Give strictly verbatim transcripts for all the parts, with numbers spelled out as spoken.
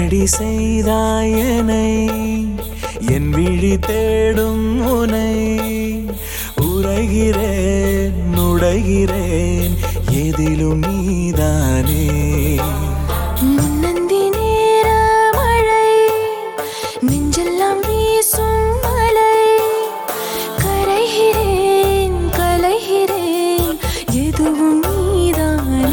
என்னடி செய்தாயனை என் விழி தேடும் உனை உரைகிறேன் நுழைகிறேன் எதிலும் நீதானே முன்னந்தி நேர மழை நெஞ்செல்லாம் வீசும் மலை கரைகிறேன் கலைகிறேன் எதுவும் நீதானே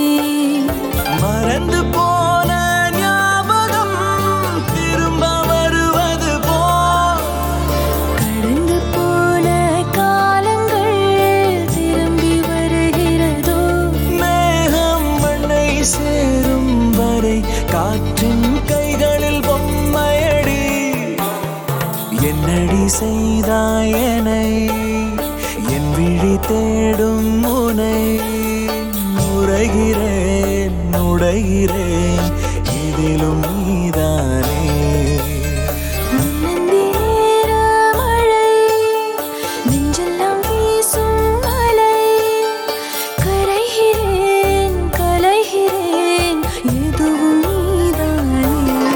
மறந்து போன ஞாபகம் திரும்ப வருவது போ கடந்து போன காலங்கள் திரும்பி வருகிறதோ மேகம் மண்ணை சேரும் வரை காற்றின் கைகளில் பொம்மையடி என்னடி செய்தாயனை என் விழி தேடும் உனை உரைகிறேன் நுழைகிறேன் இதிலும் நீதானே முன்னந்தி நேர மழை நெஞ்செல்லாம் வீசும் மலை கரைகிறேன் கலைகிறேன் எதுவும் நீதானே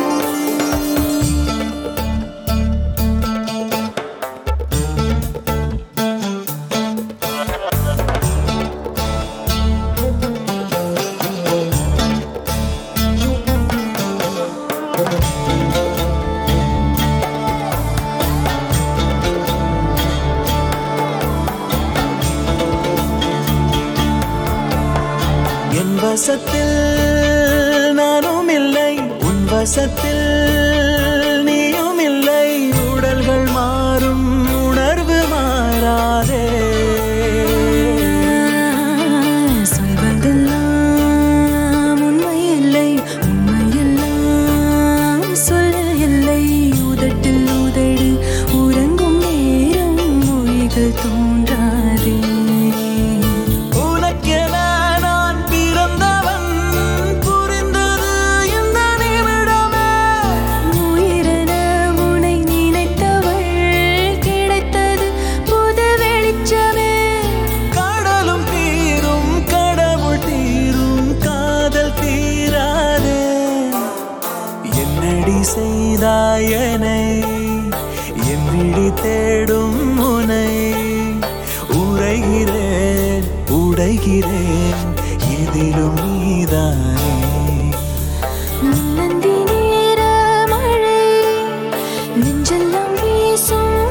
என் வசத்தில் நானும் இல்லை உன் வசத்தில் நீயும் இல்லை உடல்கள் மாறும் உணர்வு மாறாதே சொல்வதெல்லாம் உண்மை இல்லை உண்மையெல்லாம் சொல்ல இல்லை உதட்டில் உதடி உறங்கும் நேரம் மொழிகள் தோன்றாதே உனக்கென நான் பிறந்தவன் புரிந்தது இந்த நிமிடமே உயிரென உனை நினைத்தவள் கிடைத்தது புது வெளிச்சமே கடலும் தீரும் கடவுள் தீரும் காதல் தீராதே என்னடி செய்தாயனை என் விழி தேடும் உனை உரைகிறேன் உடைகிறேன் இதிலும் நீதானே முன்னந்தி நேர மழை நெஞ்செல்லாம் வீசும்